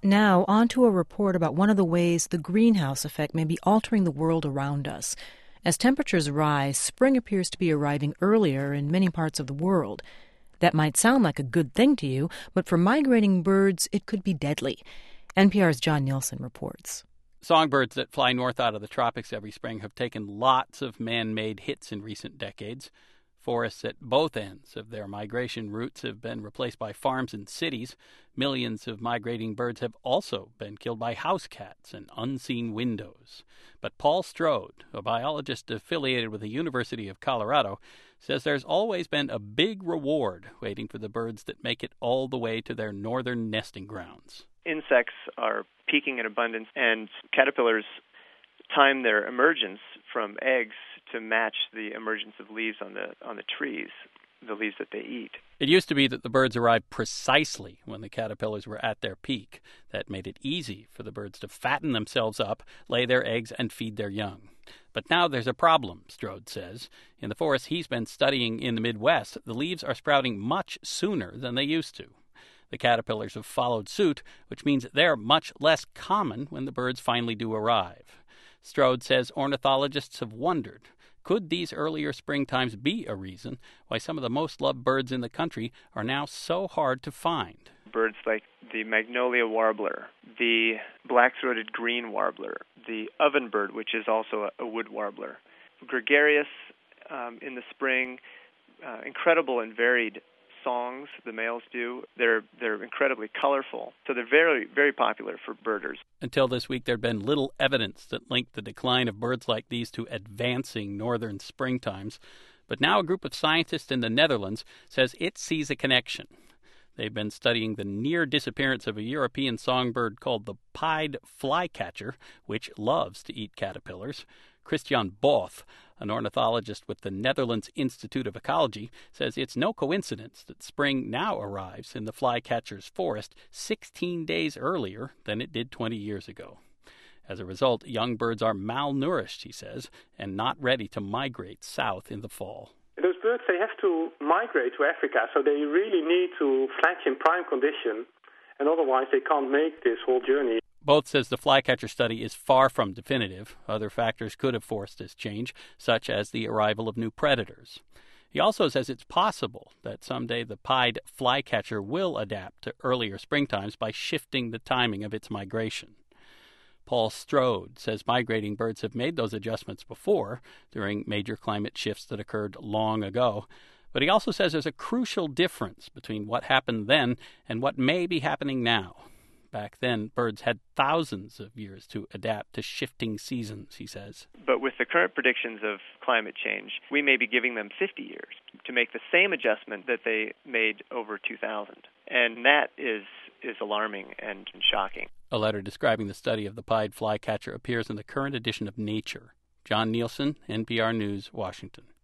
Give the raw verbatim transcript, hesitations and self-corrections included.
Now, on to a report about one of the ways the greenhouse effect may be altering the world around us. As temperatures rise, spring appears to be arriving earlier in many parts of the world. That might sound like a good thing to you, but for migrating birds, it could be deadly. N P R's John Nielsen reports. Songbirds that fly north out of the tropics every spring have taken lots of man-made hits in recent decades. Forests at both ends of their migration routes have been replaced by farms and cities. Millions of migrating birds have also been killed by house cats and unseen windows. But Paul Strode, a biologist affiliated with the University of Colorado, says there's always been a big reward waiting for the birds that make it all the way to their northern nesting grounds. Insects are peaking in abundance, and caterpillars time their emergence from eggs to match the emergence of leaves on the on the trees, the leaves that they eat. It used to be that the birds arrived precisely when the caterpillars were at their peak. That made it easy for the birds to fatten themselves up, lay their eggs, and feed their young. But now there's a problem, Strode says. In the forest he's been studying in the Midwest, the leaves are sprouting much sooner than they used to. The caterpillars have followed suit, which means they're much less common when the birds finally do arrive. Strode says ornithologists have wondered, could these earlier springtimes be a reason why some of the most loved birds in the country are now so hard to find? Birds like the magnolia warbler, the black-throated green warbler, the ovenbird, which is also a wood warbler, gregarious um, in the spring, uh, incredible and varied songs the males do. They're they're incredibly colorful, so they're very, very popular for birders. Until this week, there'd been little evidence that linked the decline of birds like these to advancing northern springtimes. But now a group of scientists in the Netherlands says it sees a connection. They've been studying the near disappearance of a European songbird called the pied flycatcher, which loves to eat caterpillars. Christian Both, an ornithologist with the Netherlands Institute of Ecology, says it's no coincidence that spring now arrives in the flycatcher's forest sixteen days earlier than it did twenty years ago. As a result, young birds are malnourished, he says, and not ready to migrate south in the fall. Those birds, they have to migrate to Africa, so they really need to fletch in prime condition, and otherwise they can't make this whole journey. Both says the flycatcher study is far from definitive. Other factors could have forced this change, such as the arrival of new predators. He also says it's possible that someday the pied flycatcher will adapt to earlier springtimes by shifting the timing of its migration. Paul Strode says migrating birds have made those adjustments before, during major climate shifts that occurred long ago. But he also says there's a crucial difference between what happened then and what may be happening now. Back then, birds had thousands of years to adapt to shifting seasons, he says. But with the current predictions of climate change, we may be giving them fifty years to make the same adjustment that they made over two thousand. And that is, is alarming and shocking. A letter describing the study of the pied flycatcher appears in the current edition of Nature. John Nielsen, N P R News, Washington.